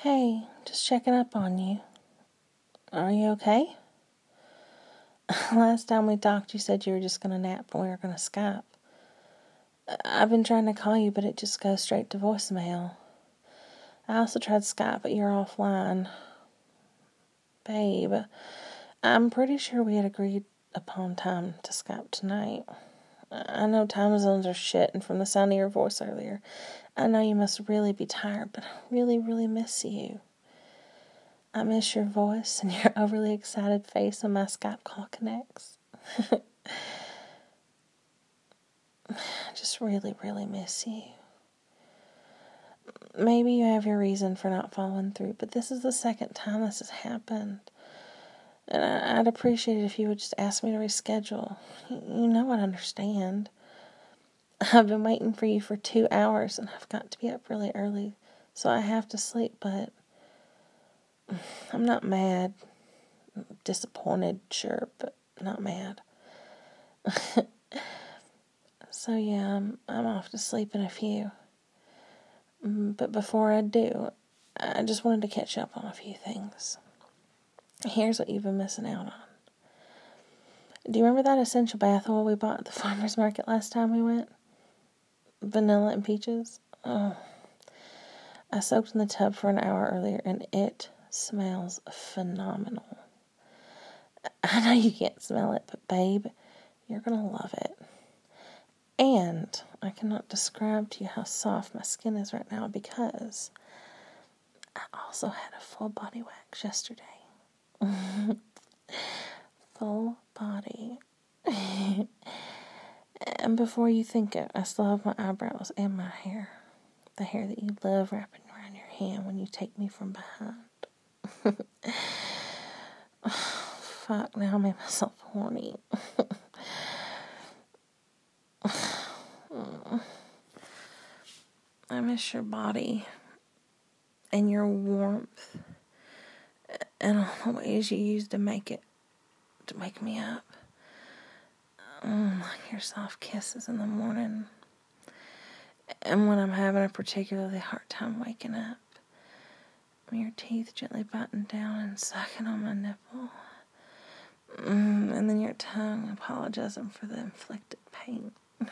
Hey, just checking up on you. Are you okay? Last time we talked, you said you were just going to nap and we were going to Skype. I've been trying to call you, but it just goes straight to voicemail. I also tried Skype, but you're offline. Babe, I'm pretty sure we had agreed upon time to Skype tonight. I know time zones are shit, and from the sound of your voice earlier, I know you must really be tired, but I really, really miss you. I miss your voice and your overly excited face when my Skype call connects. I just really, really miss you. Maybe you have your reason for not following through, but this is the second time this has happened. And I'd appreciate it if you would just ask me to reschedule. You know I'd understand. I've been waiting for you for 2 hours, and I've got to be up really early, so I have to sleep, but I'm not mad. Disappointed, sure, but not mad. So yeah, I'm off to sleep in a few. But before I do, I just wanted to catch up on a few things. Here's what you've been missing out on. Do you remember that essential bath oil we bought at the farmer's market last time we went? Vanilla and peaches? Oh. I soaked in the tub for an hour earlier, and it smells phenomenal. I know you can't smell it, but babe, you're going to love it. And I cannot describe to you how soft my skin is right now because I also had a full body wax yesterday. Full body. And before you think it, I still have my eyebrows and my hair. The hair that you love wrapping around your hand when you take me from behind. Fuck, now I made myself horny. I miss your body and your warmth and all the ways you used to make me up. Like your soft kisses in the morning. And when I'm having a particularly hard time waking up, your teeth gently biting down and sucking on my nipple. And then your tongue apologizing for the inflicted pain.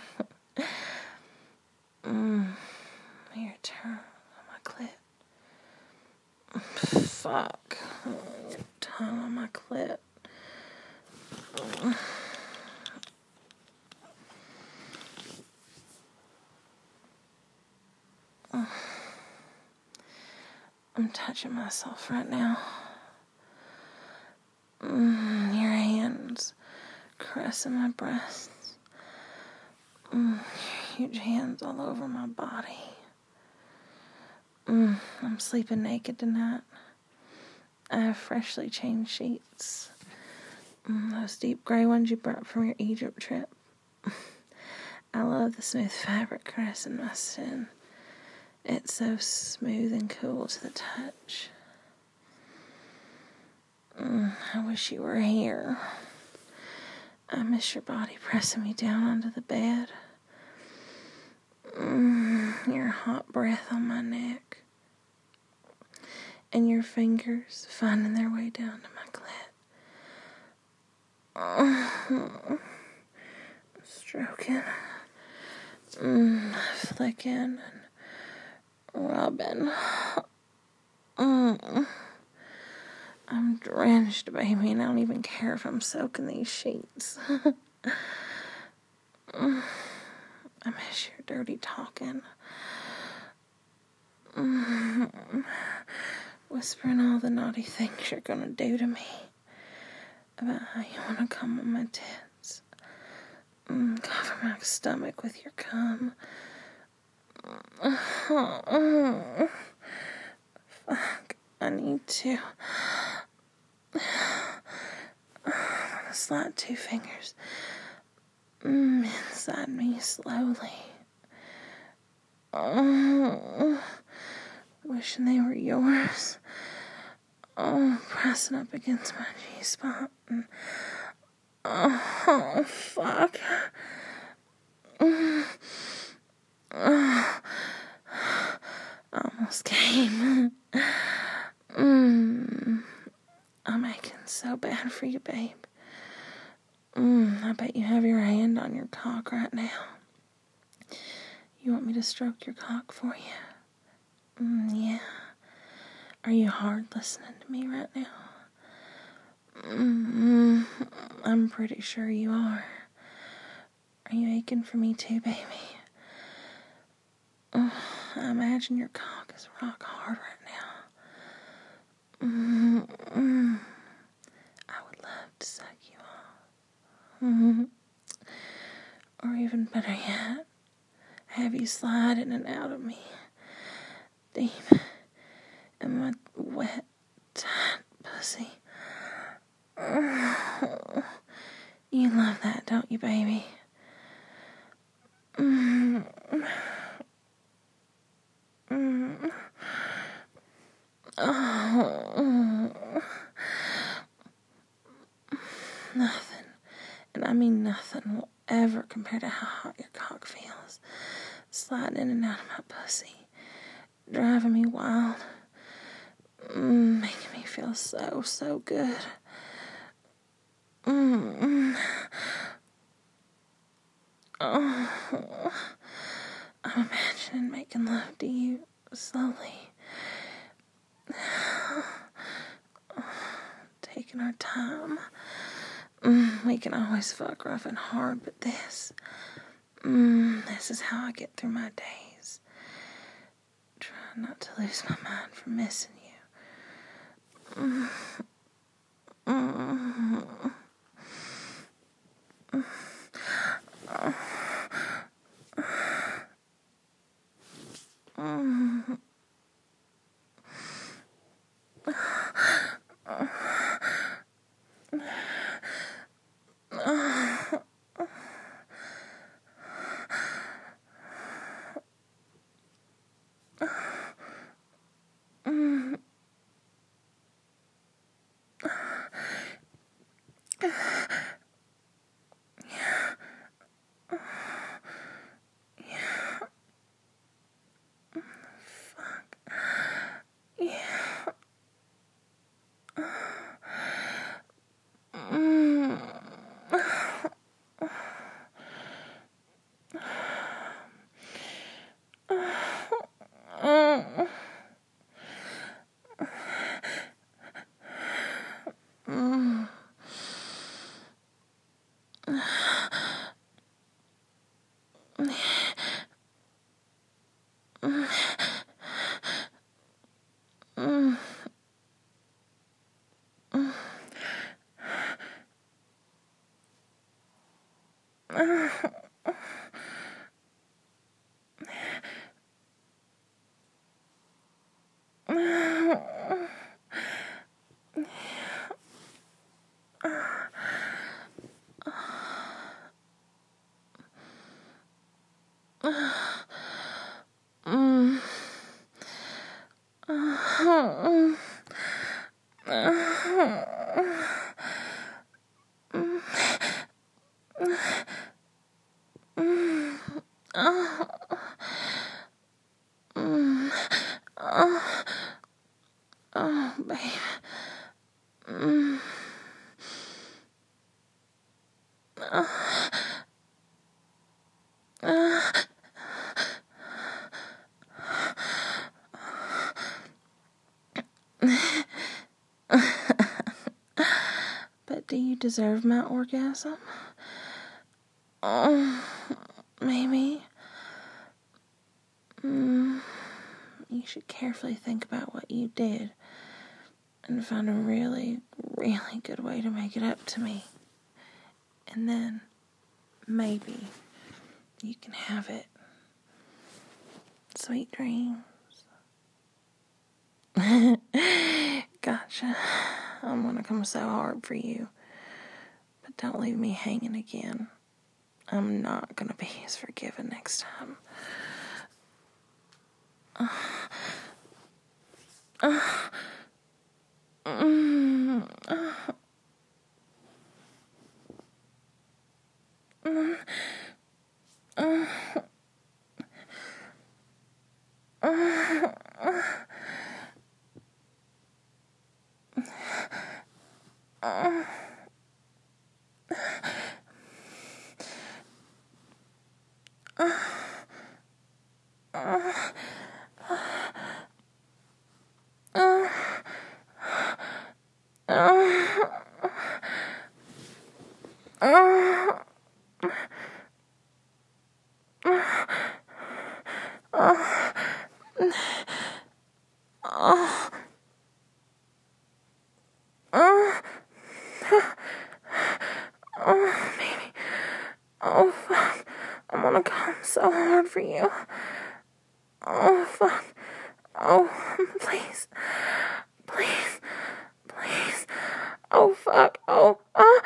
Your tongue on my clit. Fuck. Your tongue on my clit. I'm touching myself right now. Your hands caressing my breasts. Your huge hands all over my body. I'm sleeping naked tonight. I have freshly changed sheets. Those deep gray ones you brought from your Egypt trip. I love the smooth fabric caressing my skin. It's so smooth and cool to the touch. I wish you were here. I miss your body pressing me down onto the bed. Your hot breath on my neck. And your fingers finding their way down to my clit. Stroking. Flicking and rubbing. I'm drenched, baby, and I don't even care if I'm soaking these sheets. I miss your dirty talking. Whispering all the naughty things you're gonna do to me. About how you wanna come on my tits. Cover my stomach with your cum. Fuck, I need to. I'm gonna slide 2 fingers inside me slowly. Wishing they were yours. Pressing up against my G-spot. Oh, fuck. Almost came. so bad for you, babe. I bet you have your hand on your cock right now. You want me to stroke your cock for you? Yeah. Are you hard listening to me right now? I'm pretty sure you are. Are you aching for me too, baby? I imagine your cock is rock hard right now. I would love to suck you off. Or even better yet, have you slide in and out of me, deep in my wet, tight pussy. You love that, don't you, baby? Nothing, and I mean nothing, will ever compare to how hot your cock feels. Sliding in and out of my pussy, driving me wild, making me feel so, so good. I'm imagining making love to you slowly. Taking our time. We can always fuck rough and hard, but this is how I get through my days. Trying not to lose my mind from missing you. Oh, babe. But do you deserve my orgasm? Maybe. You should carefully think about what you did and find a really, really good way to make it up to me. And then, maybe, you can have it. Sweet dreams. Gotcha. I'm gonna come so hard for you. But don't leave me hanging again. I'm not gonna be as forgiving next time. Baby. Oh, fuck. I'm gonna come so hard for you. Oh, fuck. Oh, please. Please. Please. Oh, fuck. Oh,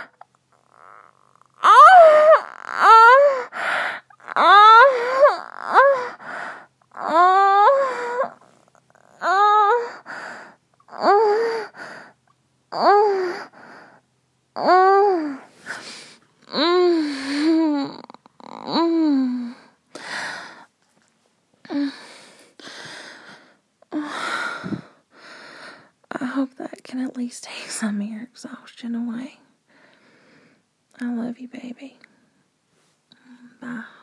I hope that can at least take some of your exhaustion away. I love you, baby. Bye.